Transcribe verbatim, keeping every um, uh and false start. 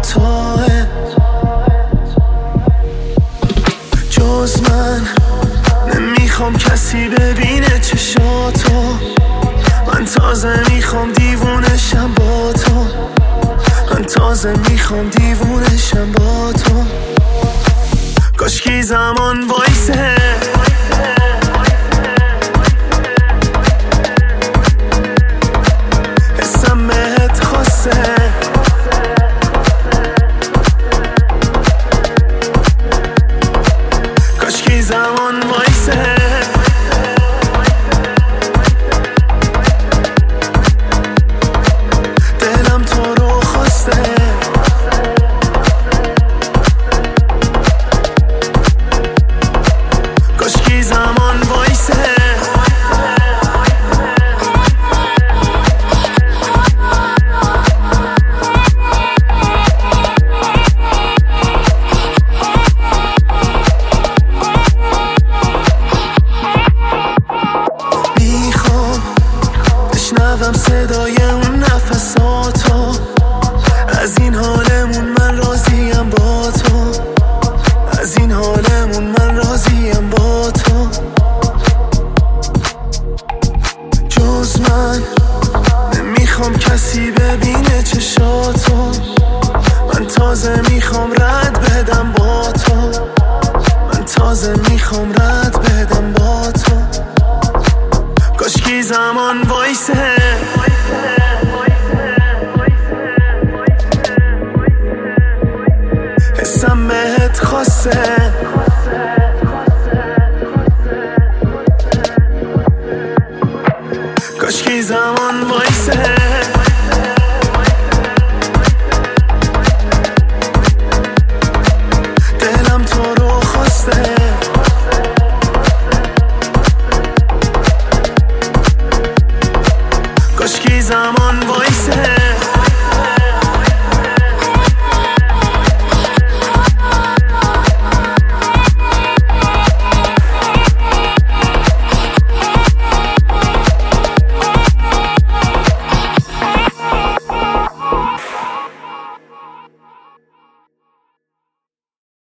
توه، جز من نمیخوام کسی ببینه چشاتو. من تازه میخوام دیوونشم با تو، من تازه میخوام دیوونشم با تو. کاشکی زمان وایسه، حسم بهت خاصه. کاشکی زمان وایسه، دلم تو رو خواسته. کاشکی زمان وایسه، میخوام بشنوم صدای اون نفساتو. از این حالمون من راضیم با تو، از این حالمون من راضیم با تو. جز من نمیخوام کسی ببینه چشاتو. من تازه میخوام رد بدم با تو، من تازه میخوام رد بدم با تو. کاشکی زمان وایسه، حسم بهت خاصه.